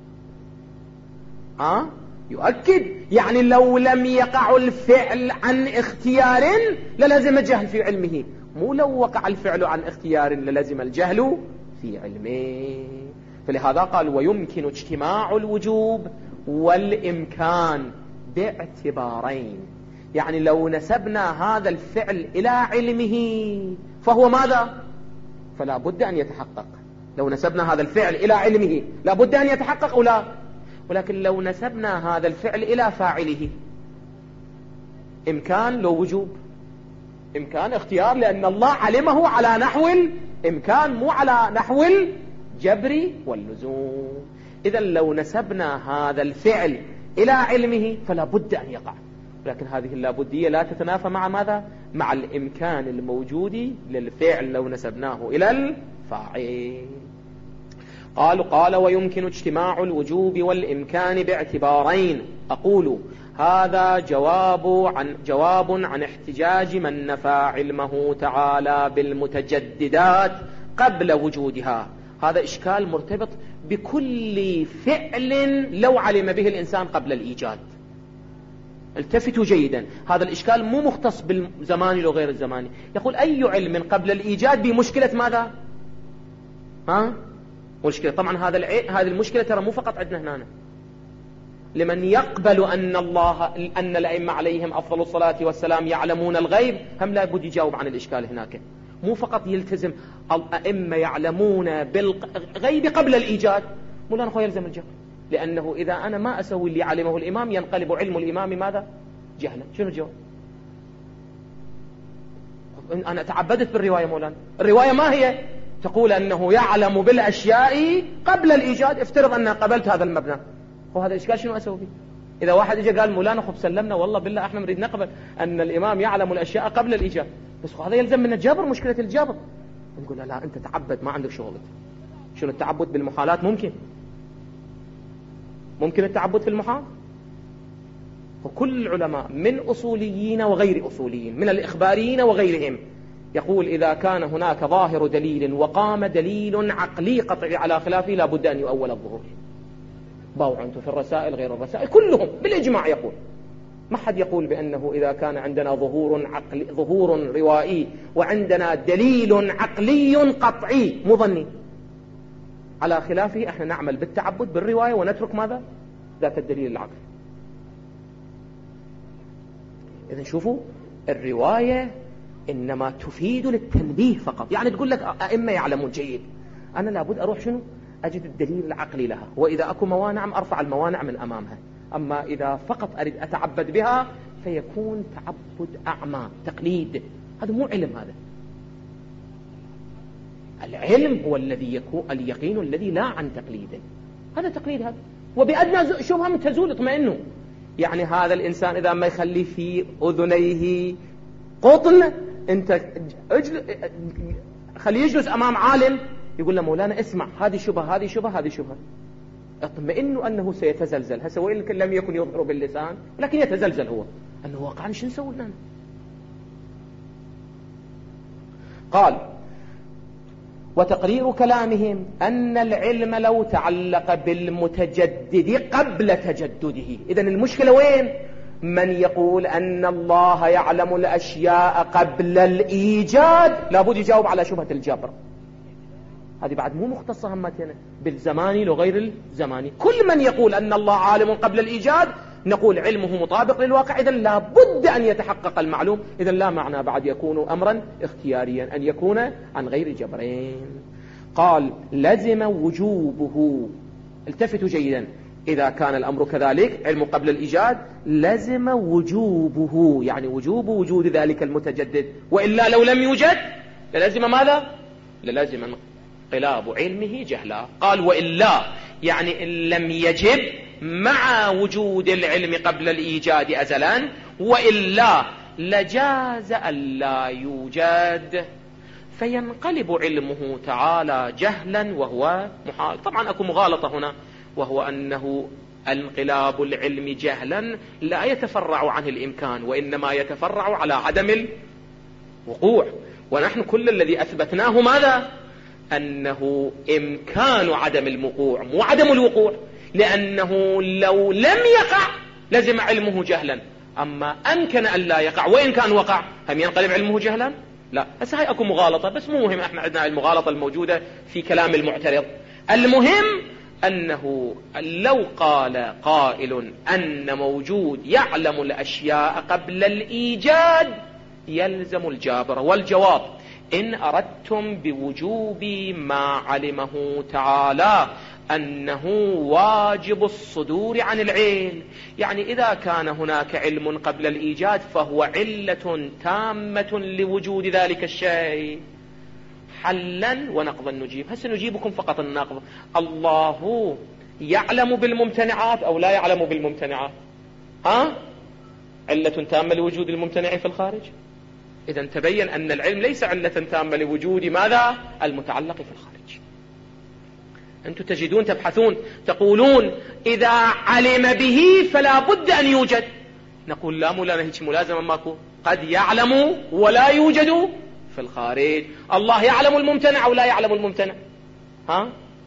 ها؟ يؤكد، يعني لو لم يقع الفعل عن اختيار للزم الجهل في علمه، مو لو وقع الفعل عن اختيار للزم الجهل في علمه. فلهذا قال: ويمكن اجتماع الوجوب والإمكان باعتبارين، يعني لو نسبنا هذا الفعل إلى علمه فهو ماذا؟ فلا بد أن يتحقق. لو نسبنا هذا الفعل إلى علمه لا بد أن يتحقق أو لا؟ ولكن لو نسبنا هذا الفعل إلى فاعله، إمكان لو وجوب؟ إمكان اختيار، لأن الله علمه على نحو الإمكان مو على نحو الجبر واللزوم. إذن لو نسبنا هذا الفعل إلى علمه فلا بد أن يقع، ولكن هذه اللابدية لا تتنافى مع ماذا؟ مع الإمكان الموجود للفعل لو نسبناه إلى الفاعل. قالوا: قال ويمكن اجتماع الوجوب والإمكان باعتبارين. أقول: هذا جواب عن جواب عن احتجاج من نفى علمه تعالى بالمتجددات قبل وجودها. هذا إشكال مرتبط بكل فعل لو علم به الإنسان قبل الإيجاد. التفتوا جيدا، هذا الإشكال مو مختص بالزماني لو غير الزماني. يقول: أي علم قبل الإيجاد بمشكلة ماذا؟ ها؟ مشكلة. طبعا هذا العي... هذه المشكلة ترى مو فقط عندنا هنا، لمن يقبل أن الله أن الأئمة عليهم أفضل الصلاة والسلام يعلمون الغيب، هم لا بد يجاوب عن الإشكال هناك. مو فقط يلتزم الأئمة يعلمون بالغيب قبل الإيجاد، مو لا نخوي يلزم الجهل، لأنه إذا أنا ما أسوي اللي علمه الإمام ينقلب علم الإمام ماذا؟ جهلا. شنو الجواب؟ أنا تعبدت بالرواية مولانا. الرواية ما هي؟ تقول أنه يعلم بالأشياء قبل الإيجاد. افترض أن قبلت هذا المبنى، هو هذا الإشكال شنو أسوي فيه؟ إذا واحد إجا قال مولانا خب سلمنا والله بالله احنا نريد نقبل أن الإمام يعلم الأشياء قبل الإيجاد، بس هذا يلزم من الجبر، مشكلة الجبر. نقول لا, لا أنت تعبد، ما عندك شغل. شنو التعبد بالمحالات؟ ممكن ممكن التعبد في المحال. وكل العلماء من أصوليين وغير أصوليين، من الإخباريين وغيرهم، يقول إذا كان هناك ظاهر دليل وقام دليل عقلي قطعي على خلافه لا بد أن يؤول الظهور. باوع أنتم في الرسائل غير الرسائل كلهم بالإجماع يقول، ما حد يقول بأنه إذا كان عندنا ظهور عقلي ظهور روائي وعندنا دليل عقلي قطعي مظني على خلافه احنا نعمل بالتعبد بالرواية ونترك ماذا؟ ذات الدليل العقلي. إذن شوفوا الرواية إنما تفيد للتنبيه فقط، يعني تقول لك أئمة يعلمون جيد، أنا لابد أروح شنو؟ أجد الدليل العقلي لها، وإذا أكو موانع أرفع الموانع من أمامها. أما إذا فقط أريد أتعبد بها فيكون تعبد أعمى تقليد، هذا مو علم. هذا العلم هو الذي يكون اليقين الذي لا عن تقليد، هذا تقليد. هذا وبأدنى شبهة من تزول اطمئنه. يعني هذا الإنسان إذا ما يخلي في أذنيه قطن، أنت اجل... خليه يجلس أمام عالم يقول له مولانا اسمع هذه شبهة هذه شبهة هذه شبهة، اطمئنوا أنه سيتزلزل. هسه وإن لم يكن يظهر باللسان لكن يتزلزل هو أنه واقعا شو نسوي لنا. قال وتقرير كلامهم أن العلم لو تعلق بالمتجدد قبل تجدده. إذن المشكلة وين؟ من يقول أن الله يعلم الأشياء قبل الإيجاد لابد يجاوب على شبهة الجبر. هذه بعد مو مختصة همتنا بالزماني لو غير الزماني. كل من يقول أن الله عالم قبل الإيجاد نقول علمه مطابق للواقع، إذن لا بد أن يتحقق المعلوم. إذن لا معنى بعد يكون أمرا اختياريا أن يكون عن غير جبرين. قال لزم وجوبه. التفتوا جيدا، إذا كان الأمر كذلك علم قبل الإيجاد لزم وجوبه، يعني وجوب وجود ذلك المتجدد، وإلا لو لم يوجد للزم ماذا؟ للزم انقلاب علمه جهلا. قال وإلا يعني إن لم يجب مع وجود العلم قبل الإيجاد أزلا، وإلا لجاز ألا يوجد فينقلب علمه تعالى جهلا وهو محال. طبعا أكو مغالطة هنا، وهو أنه انقلاب العلم جهلا لا يتفرع عن الإمكان، وإنما يتفرع على عدم الوقوع. ونحن كل الذي أثبتناه ماذا؟ أنه إمكان عدم الوقوع مو عدم الوقوع، لأنه لو لم يقع لزم علمه جهلا، أما أمكن أن لا يقع وإن كان وقع هم ينقلب علمه جهلا؟ لا. بس هاي أكو مغالطة، بس مو مهم، احنا عندنا المغالطة الموجودة في كلام المعترض. المهم أنه لو قال قائل أن موجود يعلم الأشياء قبل الإيجاد يلزم الجابر. والجواب إن أردتم بوجوب ما علمه تعالى أنه واجب الصدور عن العلم، يعني إذا كان هناك علم قبل الإيجاد فهو علة تامة لوجود ذلك الشيء. حلا ونقضا نجيب. هسه نجيبكم فقط النقض. الله يعلم بالممتنعات أو لا يعلم بالممتنعات؟ ها؟ علة تامة لوجود الممتنع في الخارج. إذن تبين أن العلم ليس علة تامة لوجود ماذا؟ المتعلق في الخارج. أنتم تجدون تبحثون تقولون إذا علم به فلا بد أن يوجد. نقول لا مولانا هيك ملازمة ماكو، قد يعلم ولا يوجد في الخارج. الله يعلم الممتنع أو لا يعلم الممتنع؟ ها؟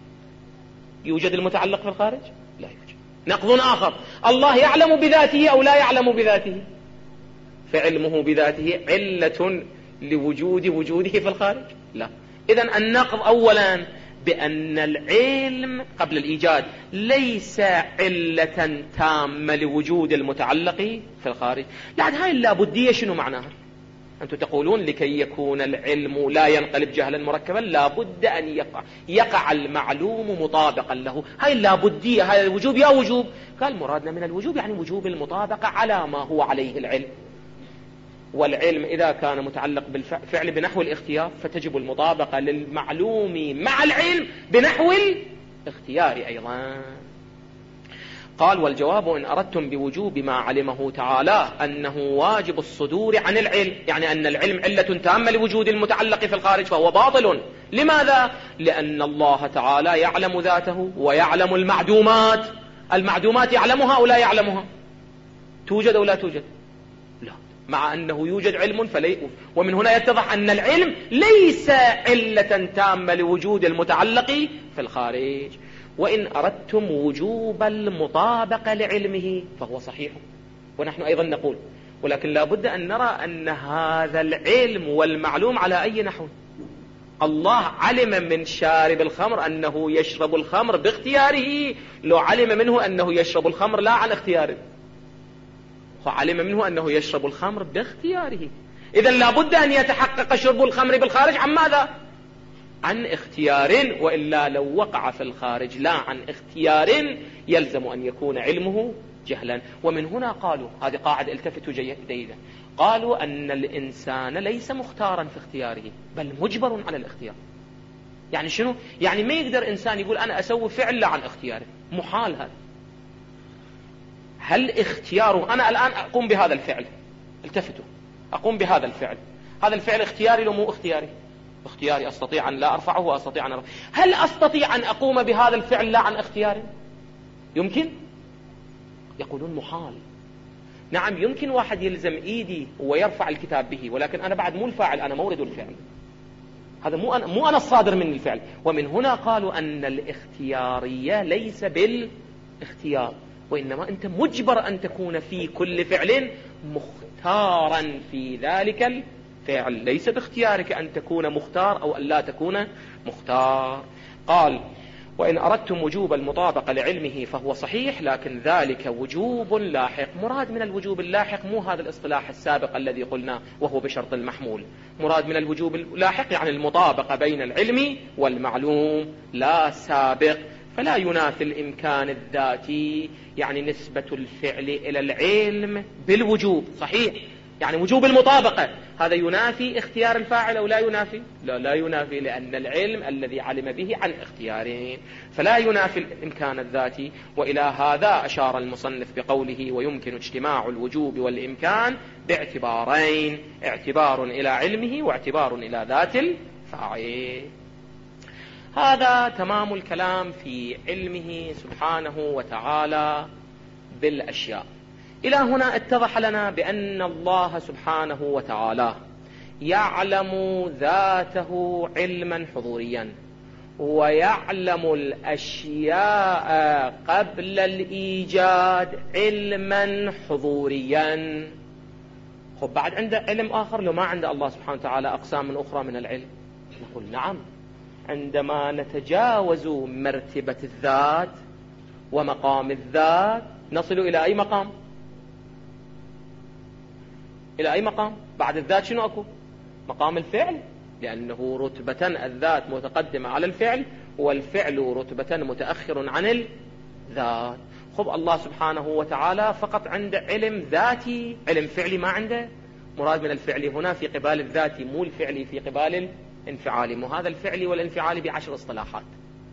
يوجد المتعلق في الخارج؟ لا يوجد. نقض آخر، الله يعلم بذاته أو لا يعلم بذاته؟ فعلمه بذاته علة لوجود وجوده في الخارج؟ لا. إذن النقض أولا بأن العلم قبل الإيجاد ليس علة تامة لوجود المتعلق في الخارج. لعد هاي اللابدية شنو معناها؟ أنتم تقولون لكي يكون العلم لا ينقلب جهلا مركبا لابد أن يقع يقع المعلوم مطابقا له. هاي اللابدية، هاي الوجوب يا وجوب. قال مرادنا من الوجوب يعني وجوب المطابقة على ما هو عليه العلم. والعلم إذا كان متعلق بالفعل بنحو الاختيار فتجب المطابقة للمعلوم مع العلم بنحو الاختيار أيضا. قال والجواب إن أردتم بوجوب ما علمه تعالى أنه واجب الصدور عن العلم، يعني أن العلم علة تامة لوجود المتعلق في الخارج، فهو باطل. لماذا؟ لأن الله تعالى يعلم ذاته ويعلم المعدومات. المعدومات يعلمها أو لا يعلمها؟ توجد أو لا توجد؟ لا. مع أنه يوجد علم فلي... ومن هنا يتضح أن العلم ليس علة تامة لوجود المتعلق في الخارج. وإن أردتم وجوب المطابقة لعلمه فهو صحيح، ونحن أيضا نقول، ولكن لا بد أن نرى أن هذا العلم والمعلوم على أي نحو. الله علم من شارب الخمر أنه يشرب الخمر باختياره، لو علم منه أنه يشرب الخمر لا عن اختياره، وعلم منه أنه يشرب الخمر باختياره. إذن لا بد أن يتحقق شرب الخمر بالخارج عن ماذا؟ عن اختيار، وإلا لو وقع في الخارج لا عن اختيار يلزم أن يكون علمه جهلا. ومن هنا قالوا، هذه قاعدة التفتوا جيدا، قالوا أن الإنسان ليس مختارا في اختياره بل مجبر على الاختيار. يعني شنو؟ يعني ما يقدر إنسان يقول أنا أسوي فعل لا عن اختياره، محال هذا. هل اختياره أنا الآن أقوم بهذا الفعل، التفتوا، أقوم بهذا الفعل، هذا الفعل اختياري لو مو اختياري؟ اختياري، أستطيع أن لا أرفعه وأستطيع أن أرفعه. هل أستطيع أن أقوم بهذا الفعل لا عن اختياري؟ يمكن؟ يقولون محال. نعم يمكن واحد يلزم إيدي ويرفع الكتاب به، ولكن أنا بعد مو الفاعل، أنا مورد الفعل، هذا مو أنا, مو أنا الصادر من الفعل. ومن هنا قالوا أن الاختيارية ليس بالاختيار، وإنما أنت مجبر أن تكون في كل فعل مختارا في ذلك الفعل، ليس باختيارك أن تكون مختار أو أن لا تكون مختار. قال وإن أردتم وجوب المطابقة لعلمه فهو صحيح، لكن ذلك وجوب لاحق. مراد من الوجوب اللاحق مو هذا الاصطلاح السابق الذي قلنا وهو بشرط المحمول. مراد من الوجوب اللاحق يعني المطابقة بين العلم والمعلوم لا سابق، فلا ينافي الإمكان الذاتي، يعني نسبة الفعل إلى العلم بالوجوب صحيح، يعني وجوب المطابقة هذا ينافي اختيار الفاعل أو لا ينافي؟ لا لا ينافي، لأن العلم الذي علم به عن اختياره، فلا ينافي الإمكان الذاتي. وإلى هذا أشار المصنف بقوله ويمكن اجتماع الوجوب والإمكان باعتبارين، اعتبار إلى علمه واعتبار إلى ذات الفاعل. هذا تمام الكلام في علمه سبحانه وتعالى بالأشياء. إلى هنا اتضح لنا بأن الله سبحانه وتعالى يعلم ذاته علما حضوريا، ويعلم الأشياء قبل الإيجاد علما حضوريا. خب بعد عنده علم آخر لو ما عنده الله سبحانه وتعالى أقسام أخرى من العلم؟ نقول نعم. عندما نتجاوز مرتبة الذات ومقام الذات نصل إلى أي مقام؟ إلى أي مقام؟ بعد الذات شنو أكو؟ مقام الفعل، لأنه رتبة الذات متقدمة على الفعل، والفعل رتبة متأخر عن الذات. خب الله سبحانه وتعالى فقط عنده علم ذاتي، علم فعلي ما عنده. مراد من الفعل هنا في قبال الذاتي مو الفعلي في قبال الانفعالي. مو هذا الفعلي والانفعالي بعشر اصطلاحات،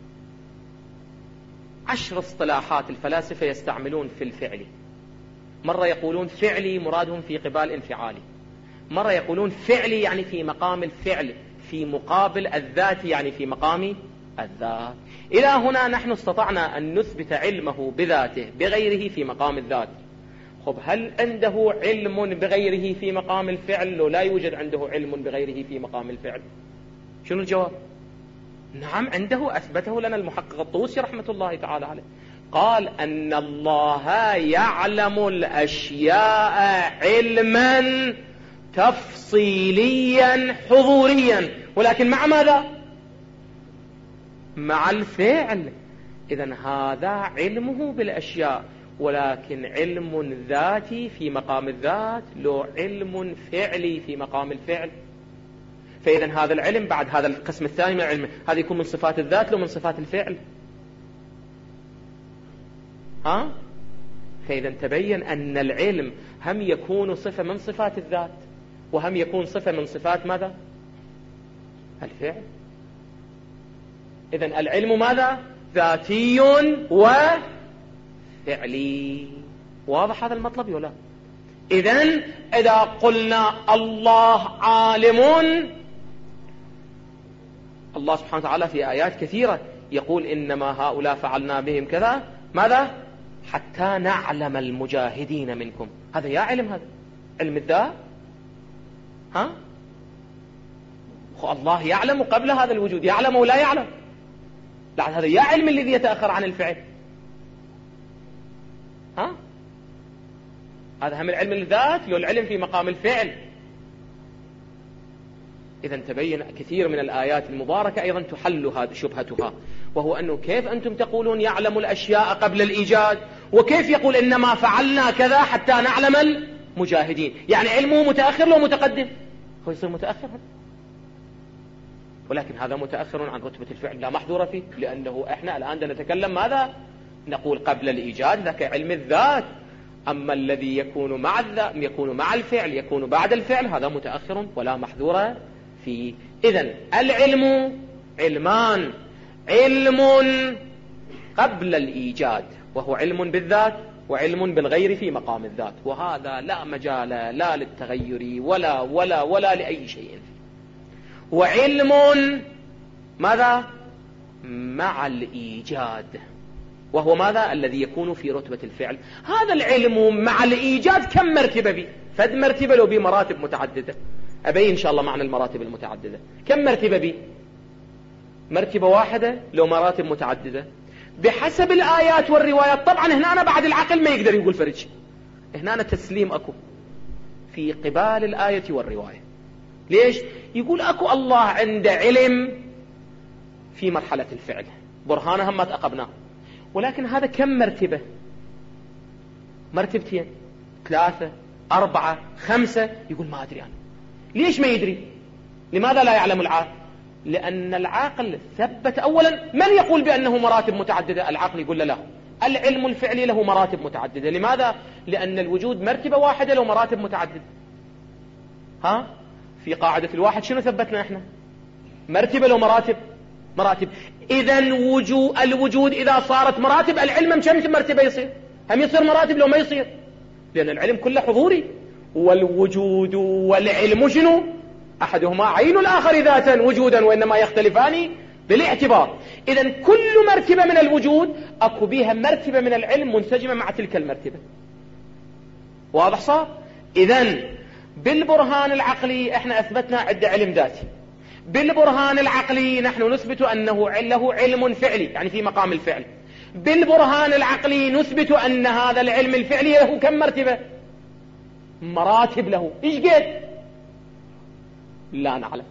عشر اصطلاحات الفلاسفة يستعملون في الفعل. مرة يقولون فعلي مرادهم في قبال انفعالي، مرة يقولون فعلي يعني في مقام الفعل في مقابل الذات يعني في مقام الذات. إلى هنا نحن استطعنا أن نثبت علمه بذاته بغيره في مقام الذات. خب هل عنده علم بغيره في مقام الفعل لو لا يوجد عنده علم بغيره في مقام الفعل؟ شنو الجواب؟ نعم عنده، أثبته لنا المحقق الطوسي رحمة الله تعالى عليه، قال أن الله يعلم الأشياء علما تفصيليا حضوريا، ولكن مع ماذا؟ مع الفعل. إذن هذا علمه بالأشياء، ولكن علم ذاتي في مقام الذات لو علم فعلي في مقام الفعل. فإذن هذا العلم بعد هذا القسم الثاني من العلم هذا يكون من صفات الذات لو من صفات الفعل؟ ها؟ فإذا تبين أن العلم هم يكون صفة من صفات الذات وهم يكون صفة من صفات ماذا؟ الفعل. إذن العلم ماذا؟ ذاتي وفعلي. واضح هذا المطلب ولا لا؟ إذن إذا قلنا الله عالم، الله سبحانه وتعالى في آيات كثيرة يقول إنما هؤلاء فعلنا بهم كذا، ماذا؟ حتى نعلم المجاهدين منكم. هذا يا علم، هذا علم الذات. ها؟ الله يعلم قبل هذا الوجود، يعلم ولا يعلم؟ لا، هذا يا علم الذي يتأخر عن الفعل. ها؟ هذا هم العلم الذات لو العلم في مقام الفعل. إذا تبين كثير من الآيات المباركة أيضا تحل هذه شبهتها، وهو أنه كيف أنتم تقولون يعلم الأشياء قبل الإيجاد، وكيف يقول إنما فعلنا كذا حتى نعلم المجاهدين؟ يعني علمه متأخر لو متقدم؟ هو يصير متأخر، ولكن هذا متأخر عن رتبة الفعل لا محظور فيه، لأنه إحنا الآن نتكلم ماذا؟ نقول قبل الإيجاد ذاك علم الذات، أما الذي يكون مع الذات يكون مع الفعل يكون بعد الفعل، هذا متأخر ولا محظور فيه. إذن العلم علمان: علم قبل الإيجاد وهو علم بالذات، وعلم بالغير في مقام الذات، وهذا لا مجال لا للتغير ولا ولا ولا لأي شيء فيه. وعلم ماذا؟ مع الإيجاد، وهو ماذا؟ الذي يكون في رتبة الفعل. هذا العلم مع الإيجاد كم مرتبة به؟ فد مرتبة لو بمراتب متعددة. أبين إن شاء الله معنى المراتب المتعددة. كم مرتبة به؟ مرتبة واحدة لو مراتب متعددة بحسب الآيات والروايات. طبعا هنا أنا بعد العقل ما يقدر يقول فرج، هنا أنا تسليم أكو في قبال الآية والرواية. ليش؟ يقول أكو الله عنده علم في مرحلة الفعل، برهانها ما تأقبناه، ولكن هذا كم مرتبة؟ مرتبتين، ثلاثة، أربعة، خمسة؟ يقول ما أدري أنا. ليش ما يدري؟ لماذا لا يعلم العاقل؟ لأن العاقل ثبت أولا. من يقول بأنه مراتب متعددة؟ العقل يقول له لا، العلم الفعلي له مراتب متعددة. لماذا؟ لأن الوجود مرتبة واحدة له مراتب متعددة. ها؟ في قاعدة الواحد شنو ثبتنا احنا؟ مرتبة له مراتب مراتب. إذن وجود الوجود إذا صارت مراتب، العلم كم مرتبة يصير؟ هم يصير مراتب لو ما يصير؟ لأن العلم كله حضوري، والوجود والعلم شنو؟ أحدهما عين الآخر ذاتا وجودا، وإنما يختلفان بالاعتبار. إذن كل مرتبة من الوجود أكو بها مرتبة من العلم منسجمة مع تلك المرتبة. واضح صار؟ إذن بالبرهان العقلي احنا أثبتنا عدة علم ذاتي، بالبرهان العقلي نحن نثبت أنه له علم فعلي يعني في مقام الفعل، بالبرهان العقلي نثبت أن هذا العلم الفعلي له كم مرتبة؟ مراتب له. إيش قد؟ لا نعلم.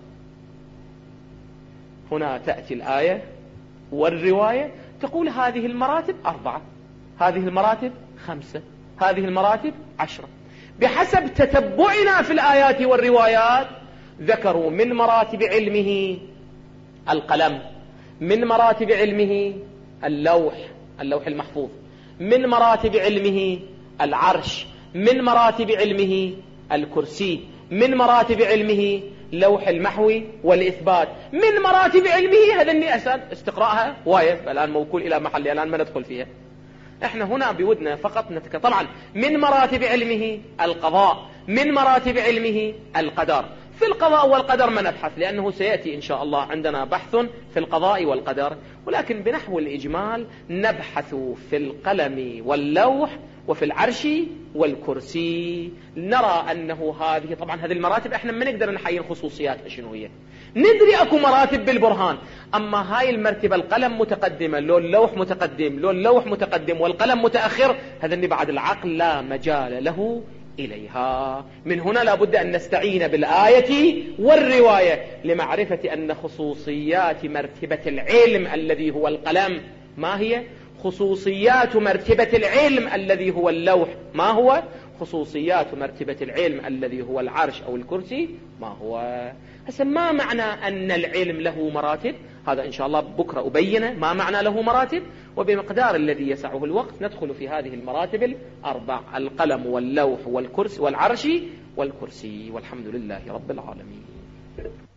هنا تأتي الآية والرواية تقول هذه المراتب أربعة، هذه المراتب خمسة، هذه المراتب عشرة. بحسب تتبعنا في الآيات والروايات ذكروا من مراتب علمه القلم، من مراتب علمه اللوح اللوح المحفوظ، من مراتب علمه العرش، من مراتب علمه الكرسي، من مراتب علمه لوح المحو والإثبات، من مراتب علمه هذا اللي أسأل استقراءها وايد الآن موكول إلى محل الآن ما ندخل فيها. احنا هنا بودنا فقط نتك... طبعا من مراتب علمه القضاء، من مراتب علمه القدر. في القضاء والقدر ما نبحث لأنه سيأتي إن شاء الله عندنا بحث في القضاء والقدر، ولكن بنحو الإجمال نبحث في القلم واللوح وفي العرش والكرسي. نرى أنه هذه طبعا هذه المراتب احنا ما نقدر نحين خصوصياتها شنو هي، ندري أكو مراتب بالبرهان، أما هاي المرتبة القلم متقدمة لو اللوح متقدم لو اللوح متقدم والقلم متأخر، هذا اللي بعد العقل لا مجال له إليها. من هنا لابد أن نستعين بالآية والرواية لمعرفة أن خصوصيات مرتبة العلم الذي هو القلم ما هي، خصوصيات مرتبة العلم الذي هو اللوح ما هو، خصوصيات مرتبة العلم الذي هو العرش أو الكرسي ما هو. هسه ما معنى أن العلم له مراتب؟ هذا إن شاء الله بكرة أبينه ما معنى له مراتب، وبمقدار الذي يسعه الوقت ندخل في هذه المراتب الأربع: القلم واللوح والكرسي والعرش والكرسي. والحمد لله رب العالمين.